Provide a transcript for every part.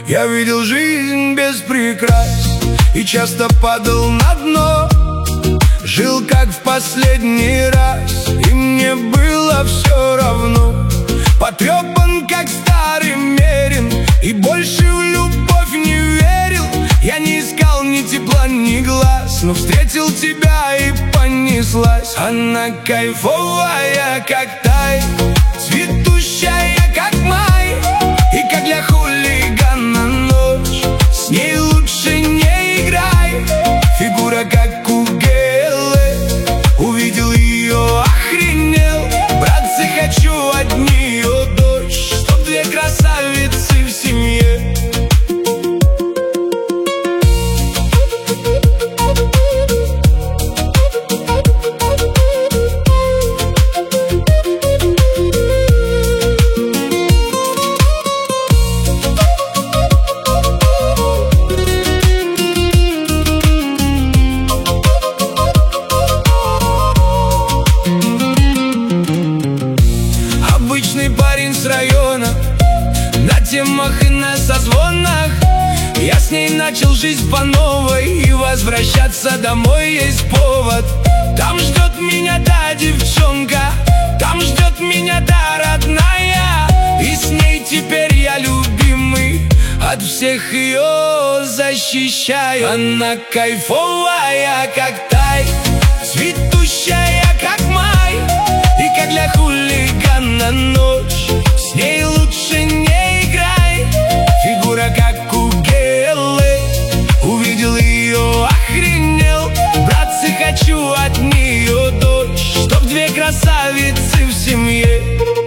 Я видел жизнь без прикрас и часто падал на дно. Жил как в последний раз, и мне было все равно. Потрепан как старый мерин, и больше в любовь не верил. Я не искал ни тепла, ни глаз, но встретил тебя и понеслась. Она кайфовая, как тай, цветущая, как май, и как для хулигана ночь. С ней лучше не играй. Фигура как у Гелы, увидел ее, охренел. Братцы, хочу от нее дочь, чтоб две красавицы в семье. Парень с района, на темах и на созвонах. Я с ней начал жизнь по новой, и возвращаться домой есть повод. Там ждет меня та девчонка, там ждет меня та родная, и с ней теперь я любимый, от всех ее защищаю. Она кайфовая, как тай, цветущая, как май, и как для хулигана ночь. С ней лучше не играй. Фигура как у Гелы, увидел ее, охренел. Братцы, хочу от нее дочь, чтоб две красавицы в семье.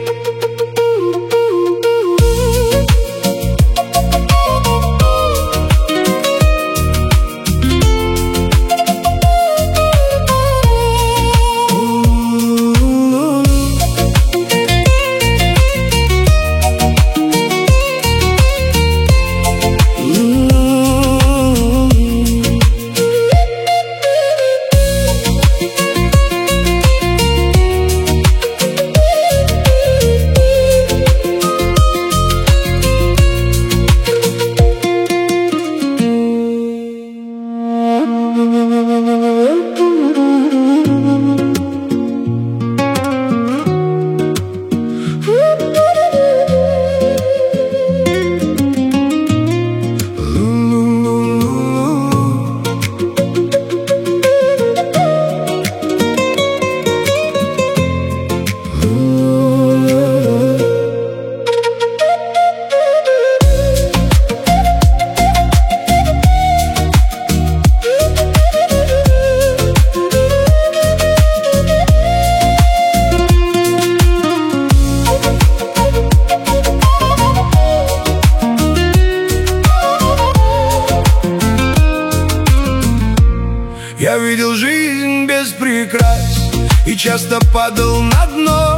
Я видел жизнь без прикрас и часто падал на дно.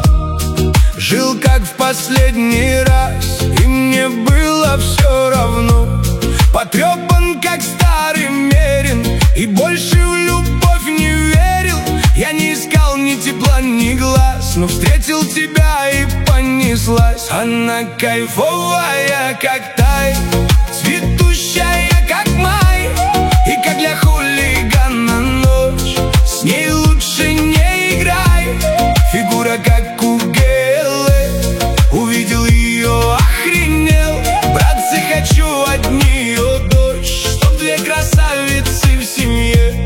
Жил как в последний раз, и мне было все равно. Потрепан как старый мерин, и больше в любовь не верил. Я не искал ни тепла, ни глаз, но встретил тебя и понеслась. Она кайфовая, как тай, цветущая, как май, и как для хулигана ночь. С ней лучше не играй. Фигура как у Гелы, увидел ее, охренел. Братцы, хочу от нее дочь, чтоб две красавицы в семье.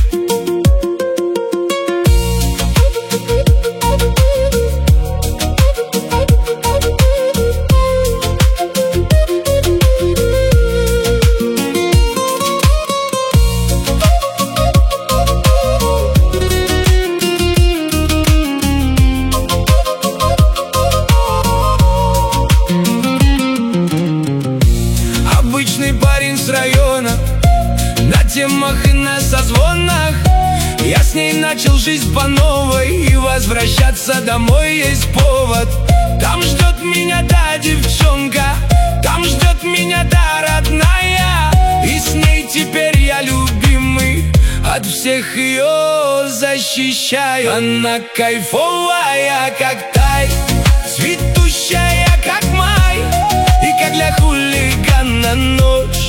Парень с района, на темах и на созвонах. Я с ней начал жизнь по новой, и возвращаться домой есть повод. Там ждет меня та девчонка, там ждет меня та родная, и с ней теперь я любимый, от всех ее защищаю. Она кайфовая, как тай, цветущая, как май, и как для хулигана ночь